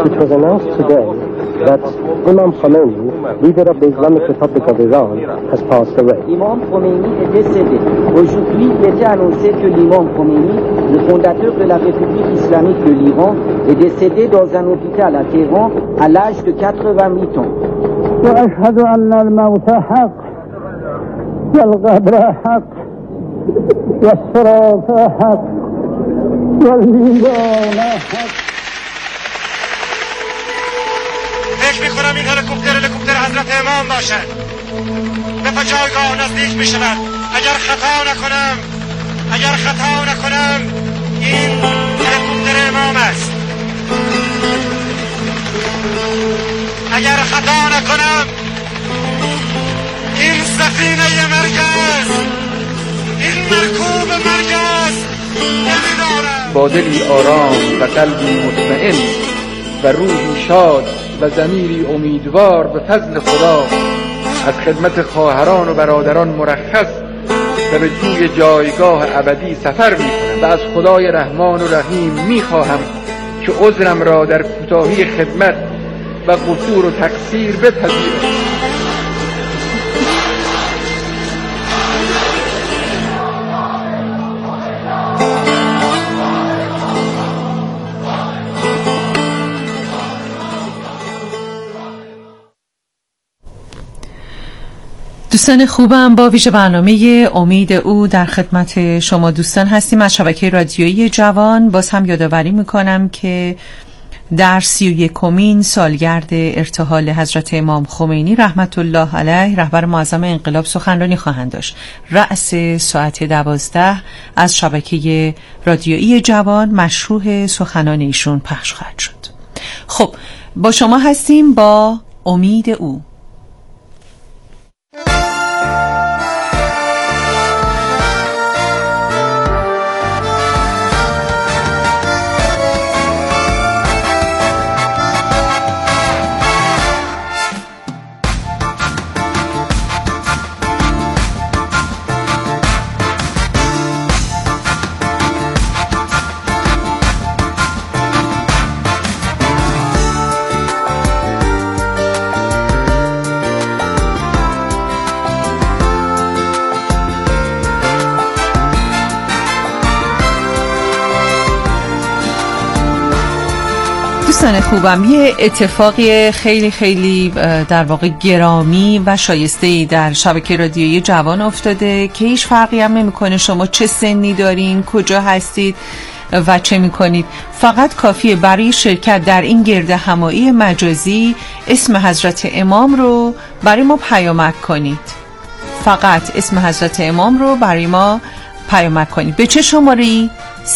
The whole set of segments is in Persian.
It was announced today that Imam Khomeini, leader of the Islamic Republic of Iran, has passed away. Imam Khomeini est décédé. Aujourd'hui, il était annoncé que l'imam Khomeini, le fondateur de la République islamique de l'Iran, est décédé dans un hôpital à Téhéran à l'âge de 88 ans. وأشهد أن الموت حق والقبر حق والصراط حق والميزان حق. فکر میکنم این هلیکوپتر حضرت امام باشد. به جایگاه نزدیک میشود. اگر خطا نکنم این هلیکوپتر امام است. اگر خطا نکنم این سفینه مرگ است. این مرکوب مرگ است. با دلی آرام و قلبی مطمئن و روحی شاد و ضمیری امیدوار به فضل خدا از خدمت خواهران و برادران مرخص و به سوی جایگاه ابدی سفر می‌کنم و از خدای رحمان و رحیم می‌خواهم که عذرم را در کوتاهی خدمت و قصور و تقصیر بپذیرد. دوستان خوبم، با ویژه برنامه امید او در خدمت شما دوستان هستیم از شبکه رادیویی جوان. باز هم یادآوری میکنم که در 31مین سالگرد ارتحال حضرت امام خمینی رحمت الله علیه رهبر معظم انقلاب سخنرانی خواهند داشت. رأس ساعت 12 از شبکه رادیویی جوان مشروح سخنان ایشون پخش خواهد شد. خب با شما هستیم با امید او. دوستان خوبم، یه اتفاقی خیلی خیلی در واقع گرامی و شایسته‌ای در شبکه رادیویی جوان افتاده که هیچ فرقی هم نمی‌کنه شما چه سنی دارین، کجا هستید و چه می‌کنید. فقط کافیه برای شرکت در این گرد همایی مجازی اسم حضرت امام رو برای ما پیامک کنید. فقط اسم حضرت امام رو برای ما پیامک کنید. به چه شماره‌ای؟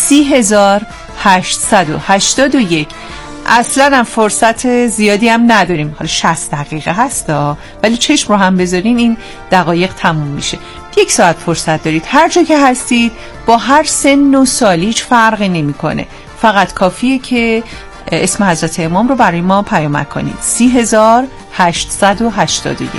30881. اصلا هم فرصت زیادی هم نداریم، حالا 60 دقیقه هستا، ولی چشم رو هم بذارین این دقایق تموم میشه. 1 ساعت فرصت دارید. هر جا که هستید با هر سن و سالی هیچ فرقی نمیکنه. فقط کافیه که اسم حضرت امام رو برای ما پیامک کنید. 30881.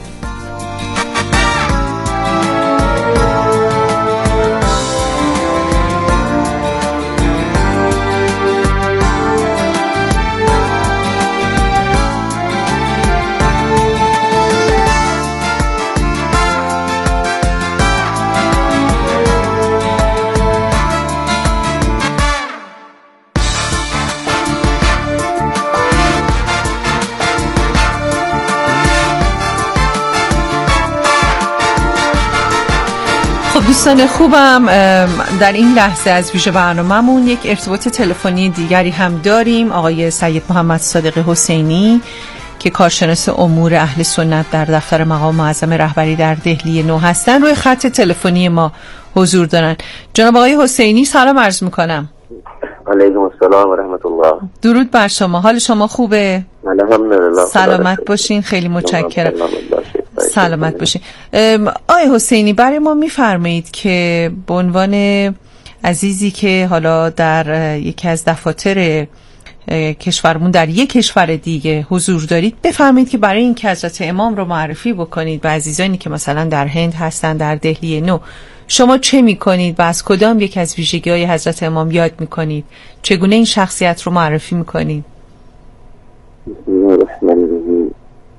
دوستان خوبم، در این لحظه از ویژه برنامه‌مون یک ارتباط تلفنی دیگری هم داریم. آقای سید محمد صادق حسینی که کارشناس امور اهل سنت در دفتر مقام معظم رهبری در دهلی 9 هستن روی خط تلفنی ما حضور دارن. جناب آقای حسینی سلام عرض میکنم. علیکم السلام و رحمت الله. درود بر شما. حال شما خوبه؟ الحمدلله. سلامت باشین. خیلی متشکرم. سلامت باشین. آقای حسینی برای ما میفرمایید که به عنوان عزیزی که حالا در یکی از دفاتر کشورمون در یک کشور دیگه حضور دارید، بفرمایید که برای این که حضرت امام رو معرفی بکنید به عزیزانی که مثلا در هند هستن، در دهلی 9، شما چه میکنید و از کدام یک از ویژگی‌های حضرت امام یاد میکنید؟ چگونه این شخصیت رو معرفی میکنید؟ بسم الله الرحمن الرحیم.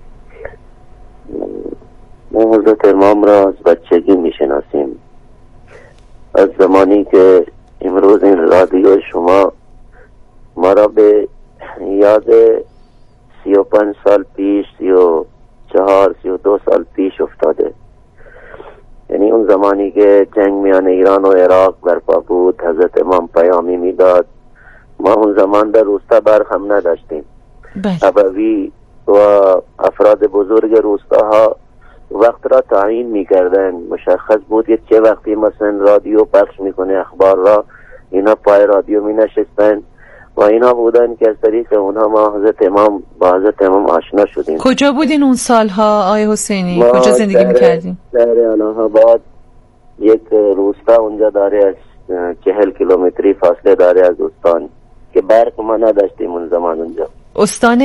ما حضرت امام را از بچگی میشناسیم. از زمانی که امروز این رادیو شما ما را به یاد 35 سال پیش 32 سال پیش افتاده. یعنی اون زمانی که جنگ میان ایران و عراق برپا بود، حضرت امام پیامی میداد، ما اون زمان در روستا برق هم نداشتیم. ابوی و افراد بزرگ روستاها وقت را تعیین میکردن، مشخص بود که چه وقتی مثلا رادیو پخش میکنه اخبار را، اینا پای رادیو می نشستن و اینا بودن که از طریق اونها ما با حضرت امام آشنا شدیم. کجا بودین اون سالها آقای حسینی؟ کجا زندگی میکردیم؟ در اله‌آباد، یک روستا اونجا داره، از 40 کیلومتری فاصله داره از استان، که برق ما نداشتیم اون زمان اونجا. استان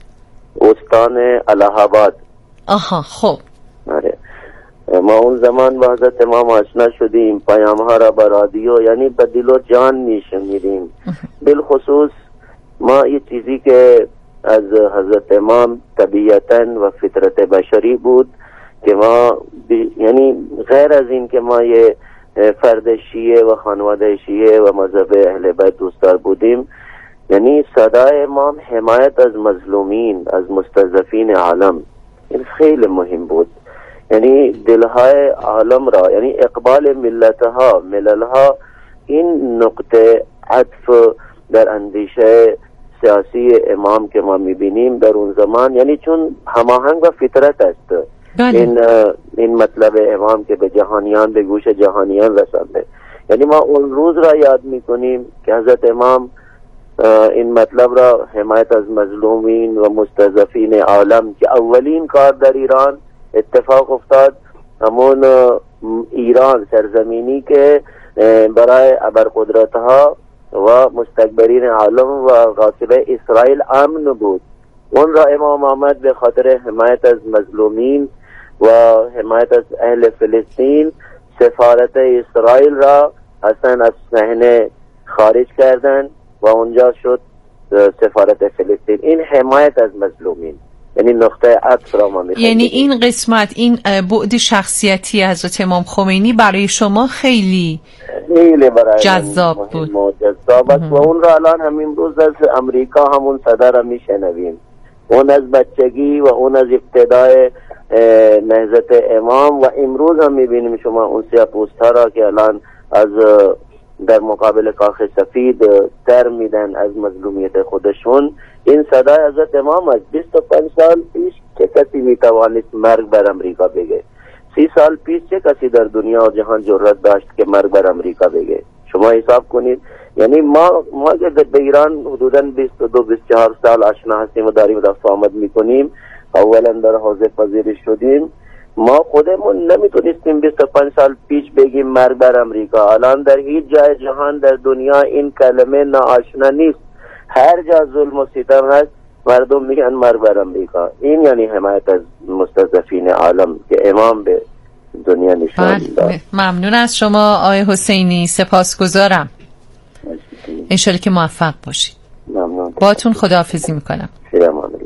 اله‌آباد. آها، خب. آره. ما اون زمان با حضرت امام آشنا شدیم، پیام ها را با رادیو یعنی به دل و جان میشنیدیم. بالخصوص ما یه چیزی که از حضرت امام طبیعتاً و فطرت بشری بود که ما یعنی غیر از این که ما یه فرد شیعه و خانواده شیعه و مذهب اهل بیت دوستدار بودیم، یعنی صدای امام حمایت از مظلومین، از مستضعفین عالم، این خیلی مهم بود. یعنی دلهای عالم را، یعنی اقبال ملتها، مللها، این نقطه عطف در اندیشه سیاسی امام که ما میبینیم در اون زمان، یعنی چون هماهنگ و فطرت است. این مطلب امام که به جهانیان، به گوش جهانیان رسانده. یعنی ما اون روز را یاد میکنیم که حضرت امام این مطلب را، حمایت از مظلومین و مستضعفین عالم، که اولین کار در ایران اتفاق افتاد، همون ایران سرزمینی که برای ابرقدرت‌ها و مستکبرین عالم و غاصب اسرائیل امن بود، اون را امام آمد به خاطر حمایت از مظلومین و حمایت از اهل فلسطین سفارت اسرائیل را اصلا از صحنه خارج کردن و اونجا شد سفارت فلسطین. این حمایت از مظلومین، یعنی نقطه عطف را ما می‌خوایم. یعنی این قسمت، این بعد شخصیتی حضرت امام خمینی برای شما خیلی برای جذاب بود. جذاب است و اون را الان همین امروز از امریکا همون صدا را میشنویم. اون از بچگی و اون از ابتدای نهضت امام و امروز هم میبینیم شما اون سیاه‌پوست‌ها را که الان از در مقابل کاخ سفید تر میدن از مظلومیت خودشون. این صدای حضرت امام است. 25 سال پیش چه کسی میتوانست مرگ بر امریکا بگه؟ 30 سال پیش چه کسی در دنیا و جهان جرأت داشت که مرگ بر امریکا بگه؟ شما حساب کنید. یعنی ما که به ایران حدوداً 22-24 سال آشنا هستیم و داریم رفت آمد میکنیم، اولا در حوزه پذیرش شدیم، ما خودمون نمیتونستیم 25 سال پیش بگیم مرگ بر امریکا. الان در هیچ جای جهان در دنیا این کلمه ناآشنا نیست. هر جا ظلم و ستم هست مردم میگن مرگ بر امریکا. این یعنی حمایت از مستضعفین عالم که امام به دنیا نشان داد. ممنون از شما آقای حسینی، سپاسگزارم. انشالله که موفق باشید. ممنون. باتون خداحافظی میکنم. فی امان الله.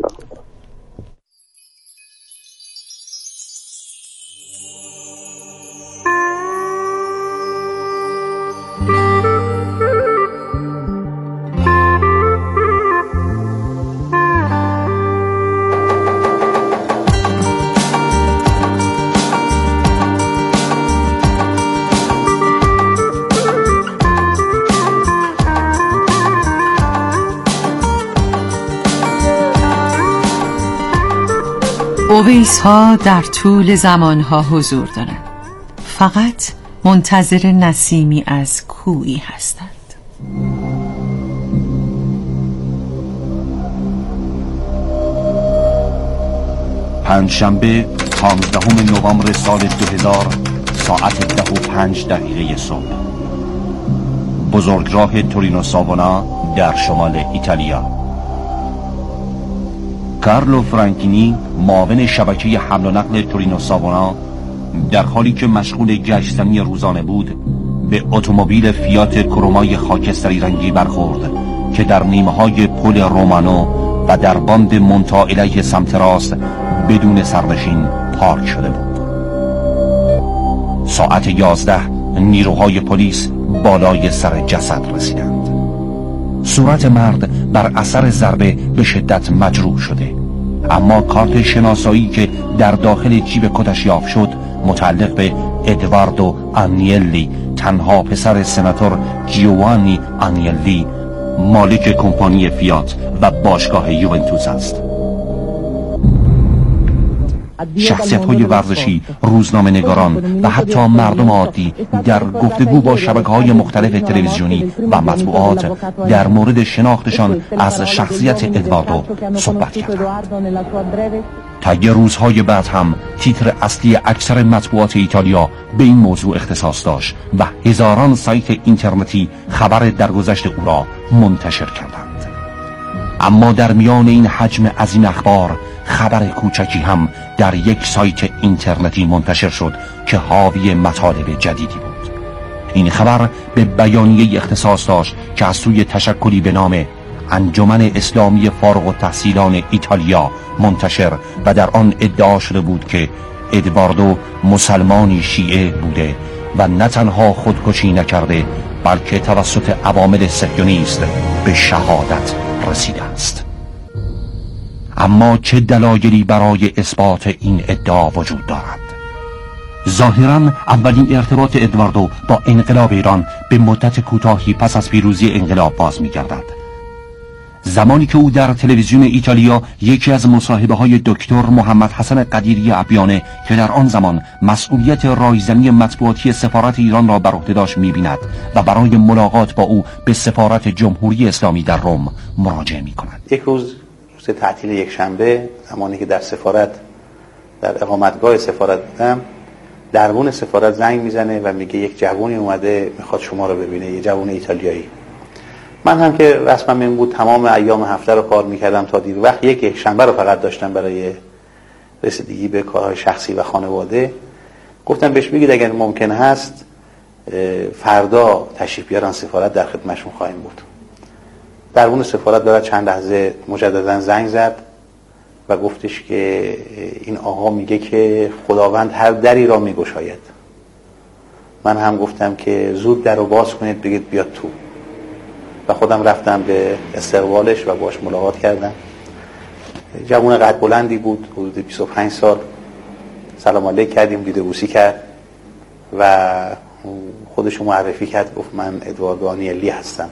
اویس ها در طول زمان ها حضور دارند، فقط منتظر نسیمی از کویی هستند. پنجشنبه 15 نوامبر سال 2000 ساعت 10:05 صبح، بزرگراه تورینو ساوانا در شمال ایتالیا. کارلو فرانکینی، معاون شبکه حمل و نقل تورینو ساوانا، در حالی که مشغول گشتنی روزانه بود به اتومبیل فیات کرومای خاکستری رنگی برخورد که در نیمه‌های پل رومانو و در باند منتهی الیه سمت راست بدون سرنشین پارک شده بود. ساعت 11 نیروهای پلیس بالای سر جسد رسیدند. صورت مرد بر اثر ضربه به شدت مجروح شده، اما کارت شناسایی که در داخل جیب کتش یافت شد متعلق به ادواردو آنیلی، تنها پسر سناتور جیوانی آنیلی، مالک کمپانی فیات و باشگاه یوونتوس است. شخصیت‌های ورزشی، روزنامه‌نگاران و حتی مردم عادی در گفتگو با شبکه‌های مختلف تلویزیونی و مطبوعات در مورد شناختشان از شخصیت ادواردو صحبت کردند. طی روزهای بعد هم تیتر اصلی اکثر مطبوعات ایتالیا به این موضوع اختصاص داشت و هزاران سایت اینترنتی خبر درگذشت او را منتشر کردند. اما در میان این حجم عظیم اخبار خبر کوچکی هم در یک سایت اینترنتی منتشر شد که حاوی مطالب جدیدی بود. این خبر به بیانیه اختصاص داشت که از سوی تشکلی به نام انجمن اسلامی فارغ التحصیلان ایتالیا منتشر و در آن ادعا شده بود که ادواردو مسلمانی شیعه بوده و نه تنها خودکشی نکرده بلکه توسط عوامل صهیونیست به شهادت رسیده است. اما چه دلایلی برای اثبات این ادعا وجود دارد؟ ظاهراً اولین ارتباط ادواردو با انقلاب ایران به مدت کوتاهی پس از پیروزی انقلاب باز می‌گردد. زمانی که او در تلویزیون ایتالیا یکی از مصاحبه‌های دکتر محمد حسن قدیری ابیانه که در آن زمان مسئولیت رایزنی مطبوعاتی سفارت ایران را بر عهده داشت می‌بیند و برای ملاقات با او به سفارت جمهوری اسلامی در روم مراجعه می‌کند. یک روز تعطیل یک شنبه، زمانی که در سفارت در اقامتگاه سفارت بودم، دربون سفارت زنگ میزنه و میگه یک جوانی اومده میخواد شما رو ببینه، یه جوان ایتالیایی. من هم که رسمم این بود تمام ایام هفته رو کار میکردم تا دیر وقت، یک شنبه رو فقط داشتم برای رسیدگی به کارهای شخصی و خانواده. گفتم بهش میگید اگر ممکن هست فردا تشریف بیارن سفارت، در خدمتشون خواهیم بود. درون سفارت دارد چند لحظه مجددا زنگ زد و گفتش که این آقا میگه که خداوند هر دری را میگشاید. من هم گفتم که زود در رو باز کنید بگید بیاد تو و خودم رفتم به استقبالش و باش ملاقات کردم. جوان قد بلندی بود، حدود 25 سال. سلام علیک کردیم، دیده بوسی کرد و خودشو معرفی کرد. گفت من ادواردو آنیلی هستم.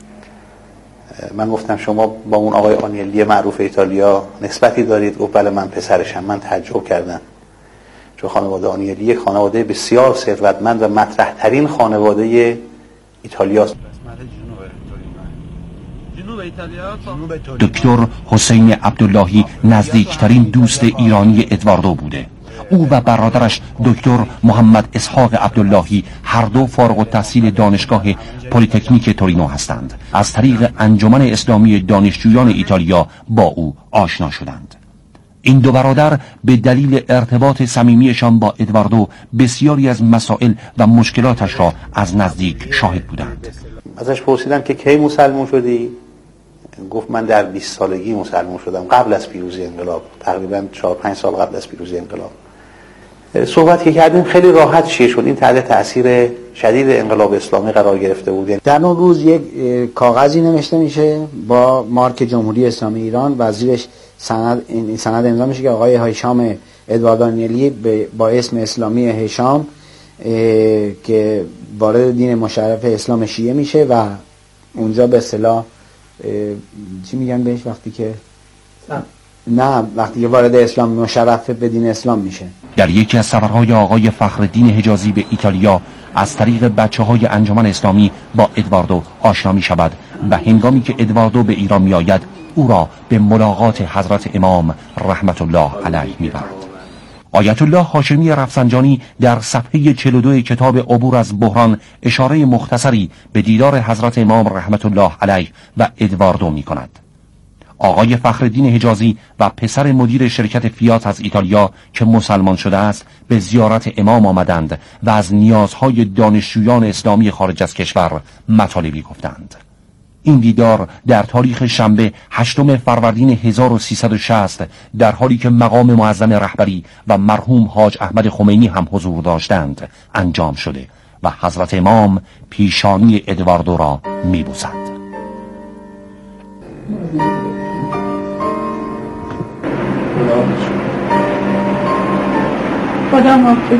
من گفتم شما با اون آقای آنیلی معروف ایتالیا نسبتی دارید؟ گفت بله من پسرشم. من تعجب کردم چون خانواده آنیلی یک خانواده بسیار ثروتمند و مطرح ترین خانواده ایتالیاست. دکتر حسین عبداللهی نزدیکترین دوست ایرانی ادواردو بوده. او و برادرش دکتر محمد اسحاق عبداللهی هر دو فارغ التحصیل دانشگاه پلیتکنیک تورینو هستند. از طریق انجمن اسلامی دانشجویان ایتالیا با او آشنا شدند. این دو برادر به دلیل ارتباط صمیمیشان با ادواردو بسیاری از مسائل و مشکلاتش را از نزدیک شاهد بودند. ازش پرسیدم که کی مسلمان شدی؟ گفت من در 20 سالگی مسلمان شدم، قبل از پیروزی انقلاب، تقریبا 4-5 سال قبل از پیروزی انقلاب. صحبت که کردیم خیلی راحت شد این تحت تاثیر شدید انقلاب اسلامی قرار گرفته بود. در اون روز یک کاغذی نوشته میشه با مارک جمهوری اسلامی ایران و زیرش این سند امضا میشه که آقای هیشام ادواردو آنیلی با اسم اسلامی هیشام که وارد دین مشرف اسلام شیعه میشه و اونجا به اصطلاح چی میگن بهش وقتی که وقتی که وارد اسلام مشرف به دین اسلام میشه. در یکی از سفرهای آقای فخرالدین حجازی به ایتالیا از طریق بچه‌های انجمن اسلامی با ادواردو آشنا می شود و هنگامی که ادواردو به ایران می آید او را به ملاقات حضرت امام رحمت الله علیه می برد. آیت الله هاشمی رفسنجانی در صفحه 42 کتاب عبور از بحران اشاره مختصری به دیدار حضرت امام رحمت الله علیه و ادواردو می کند. آقای فخرالدین حجازی و پسر مدیر شرکت فیات از ایتالیا که مسلمان شده است به زیارت امام آمدند و از نیازهای دانشجویان اسلامی خارج از کشور مطالبی گفتند. این دیدار در تاریخ شنبه 8 فروردین 1360 در حالی که مقام معظم رهبری و مرحوم حاج احمد خمینی هم حضور داشتند انجام شده و حضرت امام پیشانی ادواردو را می‌بوسند. خدا حافظ.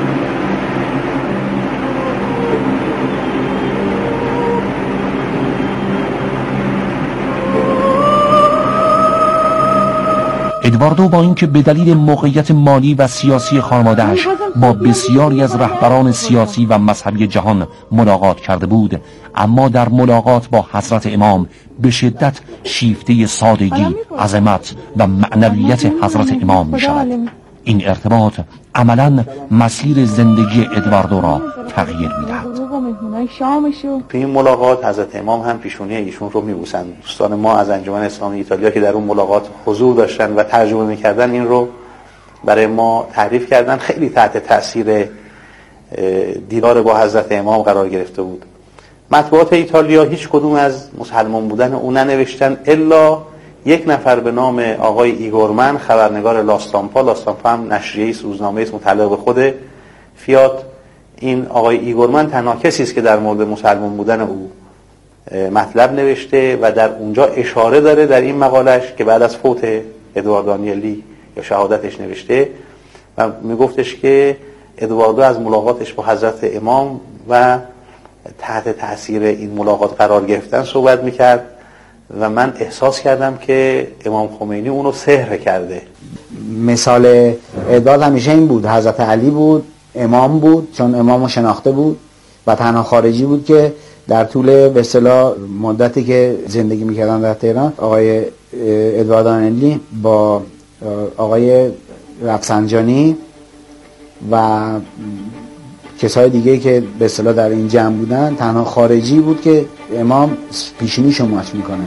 ادواردو با اینکه به دلیل موقعیت مالی و سیاسی خانواده‌اش با بسیاری از رهبران سیاسی و مذهبی جهان ملاقات کرده بود، اما در ملاقات با حضرت امام به شدت شیفته سادگی، عظمت و معنویت حضرت امام می شود. این ارتباط عملاً مسیر زندگی ادواردو را تغییر می دهد. تو این ملاقات حضرت امام هم پیشونی ایشون رو میبوسند. دوستان ما از انجمن اسلامی ایتالیا که در اون ملاقات حضور داشتن و ترجمه میکردن این رو برای ما تعریف کردن. خیلی تحت تأثیر دیدار با حضرت امام قرار گرفته بود. مطبوعات ایتالیا هیچ کدوم از مسلمان بودن او ننوشتن الا یک نفر به نام آقای ایگورمن، خبرنگار لاستامپا هم نشریه است، روزنامه است متعلق به خود فیات. این آقای ایگورمن تنها کسی است که در مورد مسلمان بودن او مطلب نوشته و در اونجا اشاره داره در این مقالش که بعد از فوت ادوارد آنیلی یا شهادتش نوشته و میگفتش که ادواردو از ملاقاتش با حضرت امام و تحت تأثیر این ملاقات قرار گرفتن صحبت میکرد و من احساس کردم که امام خمینی اونو سحر کرده. مثال ادوارد همیشه این بود، حضرت علی بود، امام بود، چون امامو شناخته بود و تنها خارجی بود که در طول به اصطلاح مدتی که زندگی میکردن در تهران آقای ادوارد آنیلی با آقای رفسنجانی و کسای دیگه که به اصطلاح در این جمع بودن تنها خارجی بود که امام پیشونیشو ماچ میکنه.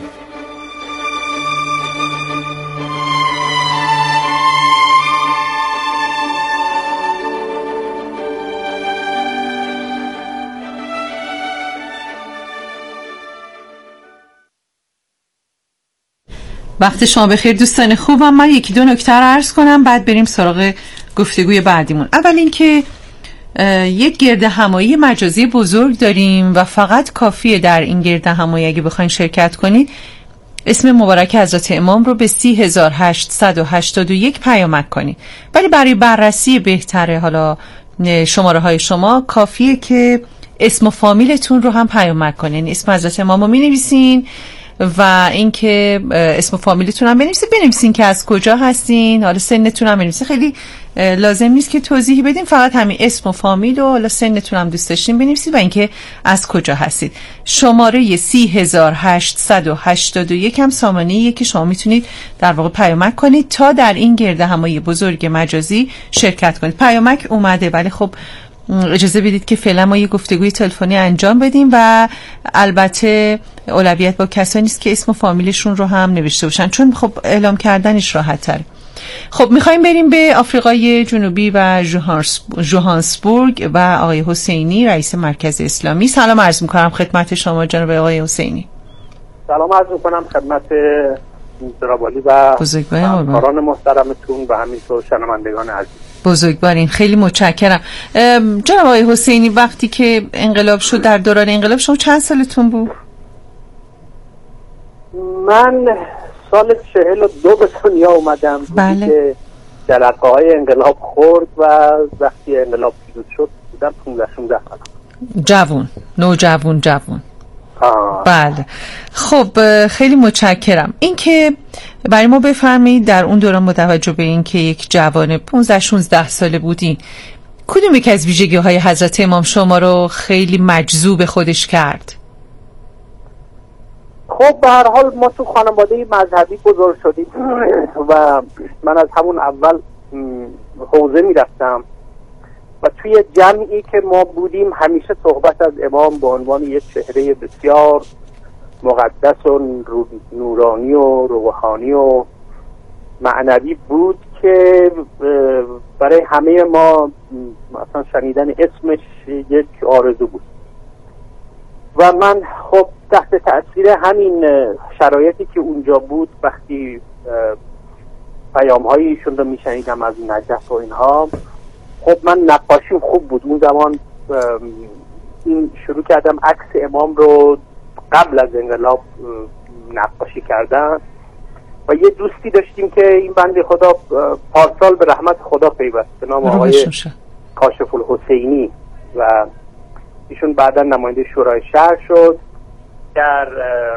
وقت شما بخیر دوستان خوبم. من یکی دو نکته رو عرض کنم بعد بریم سراغ گفتگوی بعدیمون. اول اینکه یک گردهمایی مجازی بزرگ داریم و فقط کافیه در این گردهمایی اگه بخواین شرکت کنید اسم مبارک حضرت امام رو به 3881 پیامک کنید. ولی برای بررسی بهتره حالا شماره های شما کافیه که اسم و فامیلتون رو هم پیامک کنین. اسم حضرت امام رو می‌نویسین و اینکه اسم و فامیلتون هم بنویسین که از کجا هستین، حالا سنتون هم بنویسین. خیلی لازم نیست که توضیحی بدین، فقط همین اسم و فامیل و حالا سنتون هم دوست داشتین بنویسید و اینکه از کجا هستید. شماره 3881 هم سامانه‌ایه که شما میتونید در واقع پیامک کنید تا در این گردهمایی بزرگ مجازی شرکت کنید. پیامک اومده ولی خب اجازه بدید که فعلا ما یه گفتگوی تلفنی انجام بدیم و البته اولویت با کسانی است که اسم و فامیلشون رو هم نوشته باشن چون خب اعلام کردنش راحت تره. خب میخوایم بریم به آفریقای جنوبی و ژوهانسبورگ و آقای حسینی رئیس مرکز اسلامی. سلام عرض میکنم خدمت شما جناب آقای حسینی. سلام عرض میکنم خدمت جناب عالی و همکاران محترمتون و همینطور شنوندگان عزیز. بزرگوارین، خیلی متشکرم. جناب آقای حسینی وقتی که انقلاب شد، در دوران انقلاب شما چند سالتون بود؟ من سال 42 به دنیا اومدم. بله. که جرقه های انقلاب خورد و وقتی انقلاب پیروز شد بودم 15-16 سالم. جوون. بله. خب خیلی متشکرم. این که برای ما بفرمایید در اون دوران با توجه به این که یک جوان 15-16 ساله بودین کدوم یک از ویژگی های حضرت امام شما رو خیلی مجذوب خودش کرد؟ خب به هر حال ما تو خانواده مذهبی بزرگ شدیم و من از همون اول حوزه میرفتم و توی جمعی که ما بودیم همیشه صحبت از امام به عنوان یک چهره بسیار مقدس و نورانی و روحانی و معنوی بود که برای همه ما مثلا شنیدن اسمش یک آرزو بود و من خب تحت تأثیر همین شرایطی که اونجا بود، وقتی پیام های ایشون رو میشنیدم از نجف و اینها، خب من نقاشیم خوب بود اون زمان. این شروع کردم عکس امام رو قبل از انقلاب نقاشی کردن و یه دوستی داشتیم که این بنده خدا پارسال به رحمت خدا پیوست به نام آقای کاشف الحسینی و ایشون بعدا نماینده شورای شهر شد. در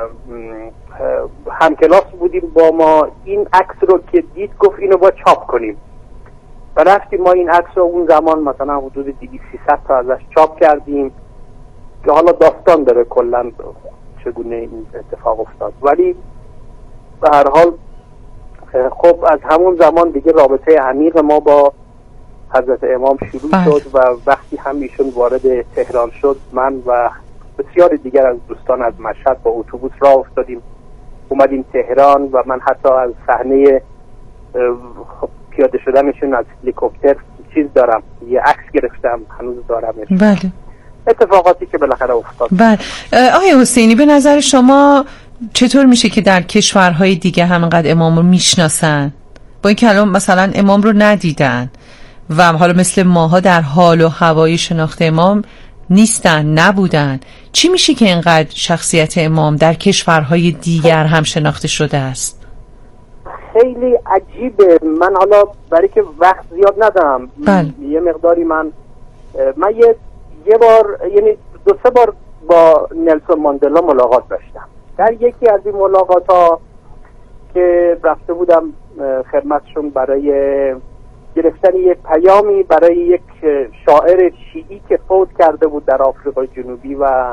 همکلاس بودیم با ما. این عکس رو که دید گفت اینو با چاپ کنیم و رفتیم ما این عکس رو اون زمان مثلا حدود 200-300 تا ازش چاپ کردیم که حالا داستان داره کلا چگونه این اتفاق افتاد. ولی به هر حال خب از همون زمان دیگه رابطه عمیق ما با حضرت امام شروع شد و وقتی هم ایشون وارد تهران شد، من و بسیاری دیگر از دوستان از مشهد با اتوبوس راه افتادیم اومدیم تهران و من حتی از صحنه پیاده شدنشون از هلیکوپتر چیز دارم، یه عکس گرفتم هنوز دارمش. بله. اتفاقاتی که بالاخره افتاد. بله. آقای حسینی به نظر شما چطور میشه که در کشورهای دیگه همینقدر امام رو میشناسن با اینکه الان مثلا امام رو ندیدن و حالا مثل ماها در حال و هوای شناخت امام نیستن، نبودن؟ چی میشه که اینقدر شخصیت امام در کشورهای دیگر هم شناخته شده است؟ خیلی عجیبه. من حالا برای که وقت زیاد ندارم یه مقداری من یه بار یعنی 2-3 بار با نلسون ماندلا ملاقات داشتم. در یکی از این ملاقات ها که رفته بودم خدمتشون برای گرفتن یک پیامی برای یک شاعر شیعی که فوت کرده بود در آفریقای جنوبی و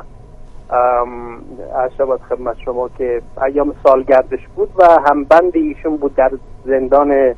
عرض خدمت شما که ایام سالگردش بود و همبند ایشون بود در زندان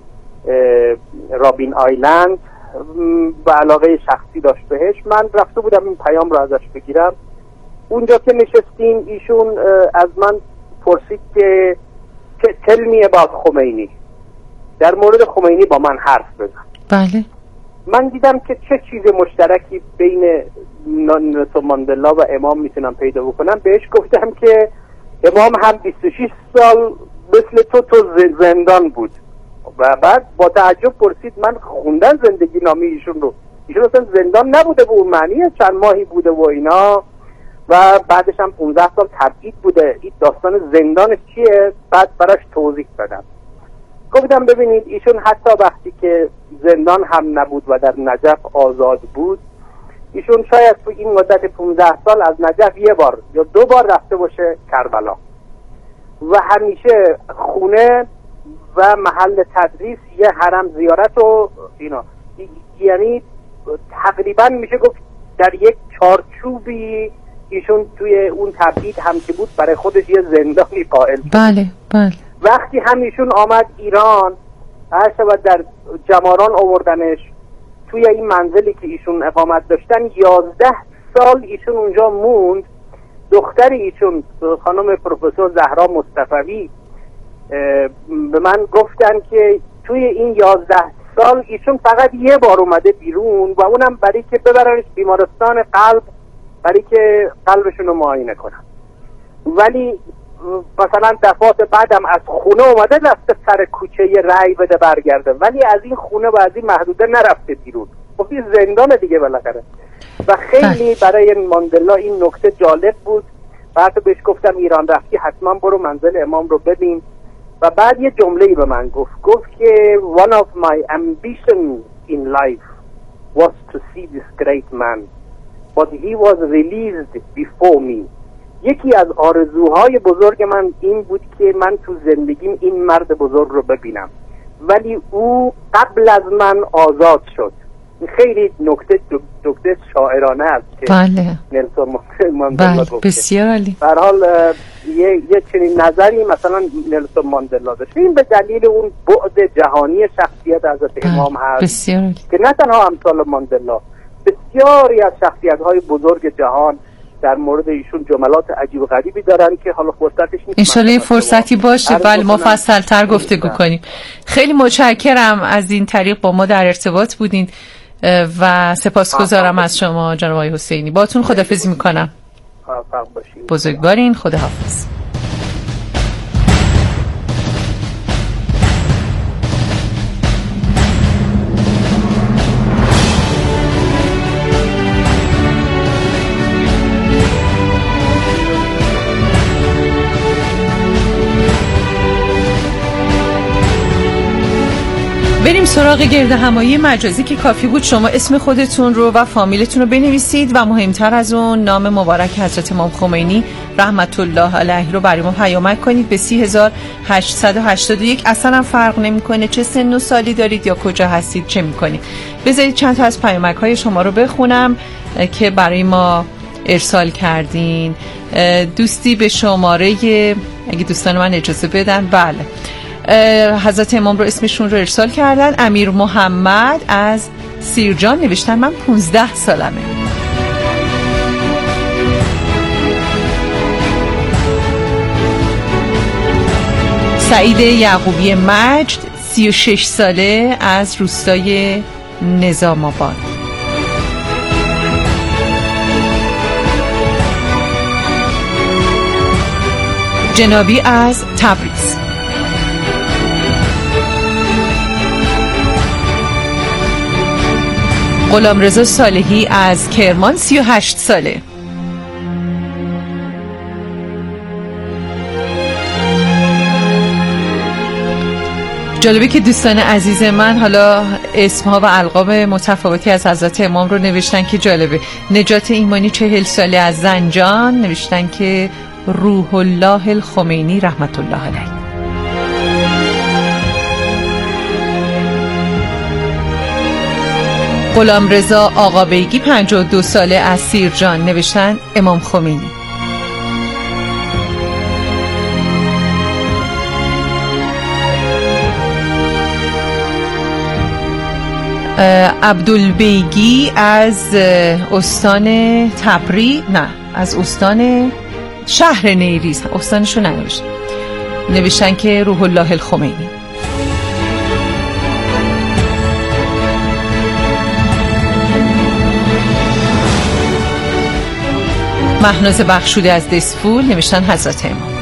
رابین آیلند و علاقه شخصی داشت بهش. من رفته بودم این پیام رو ازش بگیرم. اونجا که نشستیم ایشون از من پرسید که tell me about خمینی، در مورد خمینی با من حرف بزن. بله. من دیدم که چه چیز مشترکی بین نلسون ماندلا و امام میتونم پیدا بکنم. بهش گفتم که امام هم 26 سال مثل تو زندان بود و بعد با تعجب پرسید من خوندن زندگی نامه ایشون رو. ایشون اصلا زندان نبوده به اون معنی، چند ماهی بوده و اینا و بعدش هم 15 سال تبعید بوده. این داستان زندانش چیه؟ بعد براش توضیح دادم. گفتم ببینید ایشون حتی وقتی که زندان هم نبود و در نجف آزاد بود، ایشون شاید تو این مدت 15 سال از نجف 1 بار یا 2 بار رفته باشه کربلا و همیشه خونه و محل تدریس یه حرم زیارت و اینا، یعنی تقریبا میشه گفت در یک چارچوبی ایشون توی اون تبعید هم که بود برای خودش یه زندانی قائل بود. بله بله. وقتی هم ایشون آمد ایران، هر شب در جماران آوردنش توی این منزلی که ایشون اقامت داشتن 11 سال ایشون اونجا موند. دختر ایشون خانم پروفسور زهرا مصطفی به من گفتن که توی این 11 سال ایشون فقط 1 بار اومده بیرون و اونم برای که ببرنش بیمارستان قلب برای که قلبشون رو معاینه کنن. ولی مثلا دفعات بعدم از خونه اومده رفته سر کوچه یه رأی بده برگرده، ولی از این خونه و از این محدوده نرفته بیرون. خب این زندان دیگه بالاخره. و خیلی برای ماندلا این نکته جالب بود. بعد بهش گفتم ایران رفتی حتما برو منزل امام رو ببین. و بعد یه جمله‌ای به من گفت که one of my ambitions in life was to see this great man but he was released before me. یکی از آرزوهای بزرگ من این بود که من تو زندگیم این مرد بزرگ رو ببینم، ولی او قبل از من آزاد شد. خیلی نکته شاعرانه است که بله. نلسون ماندلا گفت. بسیار عالی. به هر حال یه چنین نظری مثلا نلسون ماندلا داشت. این به دلیل اون بعد جهانی شخصیت حضرت امام هست. بسیار عالی. که نه تنها امثال ماندلا، بسیاری از شخصیت‌های بزرگ جهان در مورد ایشون جملات عجیب و غریبی دارن که حالا فرصتش نیست. انشالله فرصتی باشه ولی مفصل‌تر گفتگو کنیم. خیلی متشکرم از این طریق با ما در ارتباط بودین و سپاسگزارم از شما جناب آقای حسینی. باهاتون خداحافظی میکنم. موفق باشید. بزرگوارین. خداحافظ. بریم سراغ گرد همایی مجازی که کافی بود شما اسم خودتون رو و فامیلتون رو بنویسید و مهمتر از اون نام مبارک حضرت امام خمینی رحمت الله علیه رو برای ما پیامک کنید به 3881. اصلا فرق نمیکنه چه سن و سالی دارید یا کجا هستید چه میکنید. بذارید چند تا از پیامک های شما رو بخونم که برای ما ارسال کردین. دوستی به شماره، اگه دوستان من اجازه بدن، بله، حضرت امام رو اسمشون رو ارسال کردن. امیر محمد از سیرجان نوشتن من 15 سالمه. سعید یعقوبی مجد 36 ساله از روستای نظام آباد. جنابی از تبریز. غلامرضا صالحی از کرمان 38 ساله. جالبه که دوستان عزیز من حالا اسمها و القاب متفاوتی از حضرت امام رو نوشتن که جالبه. نجات ایمانی 40 ساله از زنجان نوشتن که روح الله الخمینی رحمت الله علیه. غلامرضا آقابیگی 52 ساله از سیرجان نوشتن امام خمینی. عبدالبیگی از استان تبریز، نه از استان شهر نیریز، استانشو ننوشتن، نوشتن که روح الله الخمینی. مهناز بخشوده از دسفول نوشتن حضرت امام.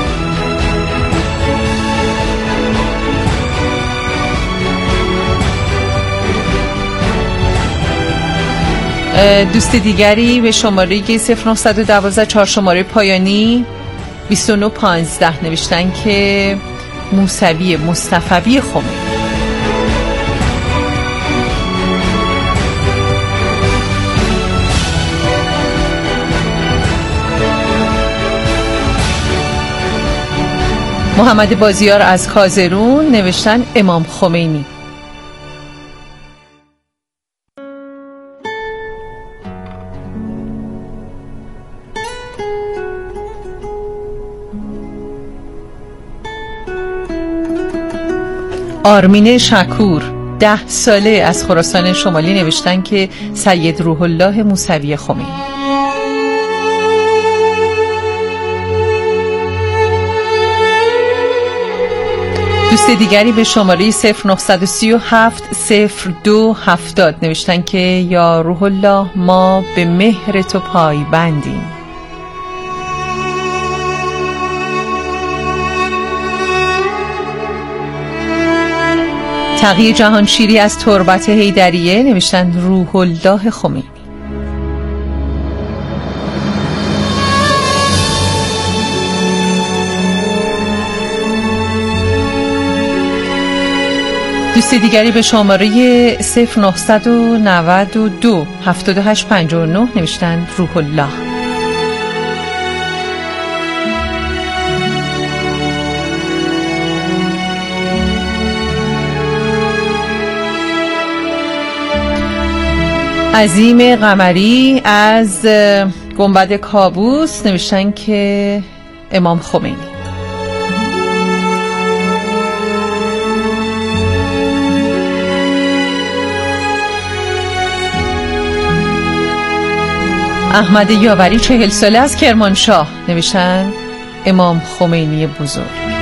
دوست دیگری به شماره 0912 4 شماره پایانی 2915 نوشتن که موسوی مصطفوی خمینی. محمد بازیار از کازرون نوشتن امام خمینی. آرمین شکور 10 ساله از خراسان شمالی نوشتن که سید روح الله موسوی خمینی. دوست دیگری به شماره 0937 0270 نوشتن که یا روح الله ما به مهر تو پایبندیم. تقی جهانشیری از تربت حیدریه نوشتن روح الله خمینی. دوست دیگری به شماره 0992 7859 نوشتن روح الله. عظیم قمری از گنبد کابوس نوشتن که امام خمینی. احمد یاوری 40 ساله از کرمانشاه نوشتن امام خمینی بزرگ.